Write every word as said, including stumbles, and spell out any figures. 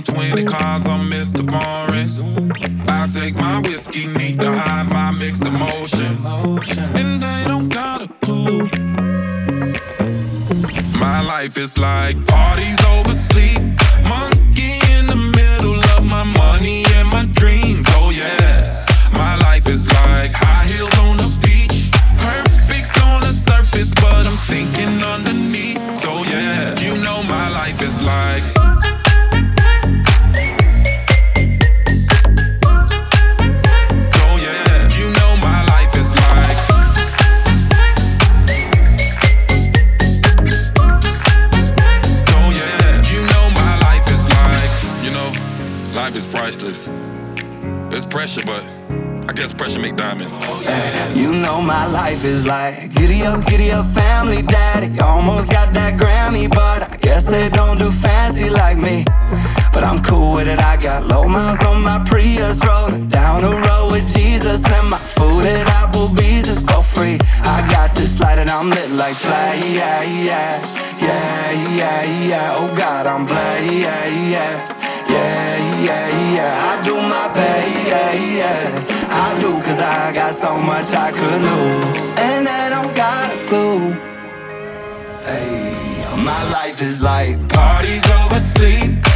twenty cars, I'm Mister Boring. I take my whiskey, need to hide my mixed emotions. And they don't got a clue. My life is like parties over sleep. Monkey in the middle of my money and my dreams, oh yeah. My life is like high heels on the beach. Perfect on the surface, but I'm thinking underneath, so yeah. You know my life is like life is priceless. There's pressure, but I guess pressure make diamonds. Hey, you know my life is like giddy up, giddy up, family daddy. Almost got that Grammy, but I guess they don't do fancy like me. But I'm cool with it, I got low miles on my Prius, rolling down the road with Jesus. And my food at Applebee's is for free. I got this light and I'm lit like fly, yeah, yeah. Yeah, yeah, yeah, oh God, I'm blessed, yeah, yeah. Yeah, yeah, yeah, I do my best, yeah, yes. I do, cause I got so much I could lose. And I don't got a clue. Hey, my life is like parties over sleep.